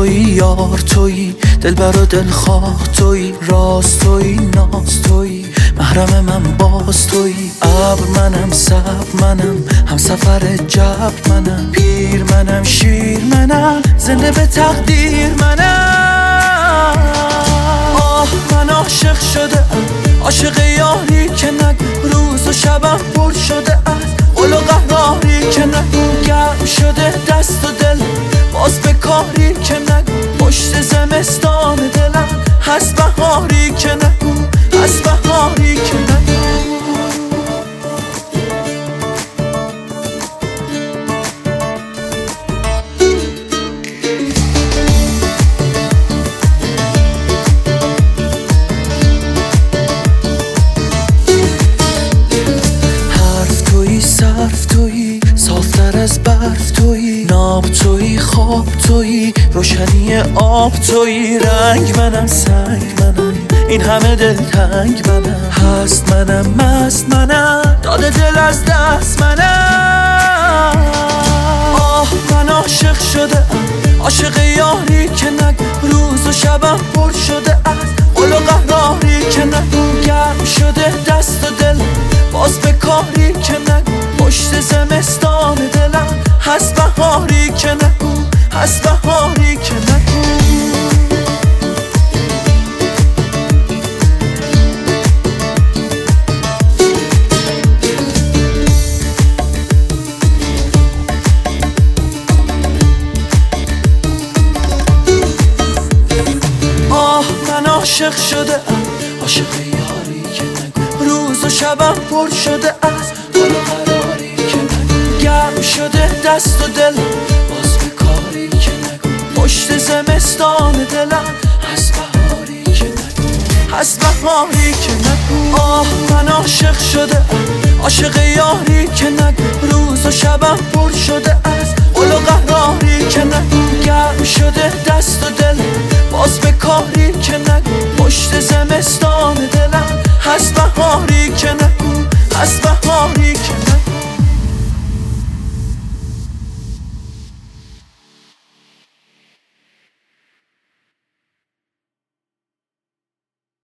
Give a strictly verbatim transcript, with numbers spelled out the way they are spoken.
تویی یار تویی، دلبر و دلخواه تویی، راست تویی ناز تویی، محرم من باز تویی. ابر منم صبر منم، هم سفر جبر منم، پیر منم شیر منم، زنده به تقدیر منم. آه من عاشق شده ام، عاشق یاری که نگو، روز و شبم پر شده از قل و قهاری که نگو. گرم شده دست و دل باز به کاری که نگو، پشت زمستان دلم هست بهاری که نگو، هست بهاری که نگو. صرف تویی، صافتر از برف تویی، ناب تویی، خواب تویی، روشنی آب تویی. رنگ منم سنگ منم، این همه دلتنگ منم، هست منم مست منم، داده دل از دست منم. آه من عاشق شده ام، عاشق یاری که نگو، روز و شبم پر شده از قل و قهاری که نگو. گرم شده دست و دل باز به کاری که نگو، پشت زمستان دلم هست بهاری که نگو، هست بهاری که نگو. آه من عاشق شده ام، عاشق یاری که نگو، روز و شبم پر شده از قل و قراری که نگو. گرم شده دست و دل باز به کاری که نگو، پشت زمستان دلم هست بهاری که نگو، هست بهاری که نگو. آه من عاشق شده ام، عاشق یاری که نگو، روز و شبم پر شده از قل و قهاری که نگو. گرم شده دست و دل باز به کاری که نگو، پشت زمستان دلم هست بهاری که نگو.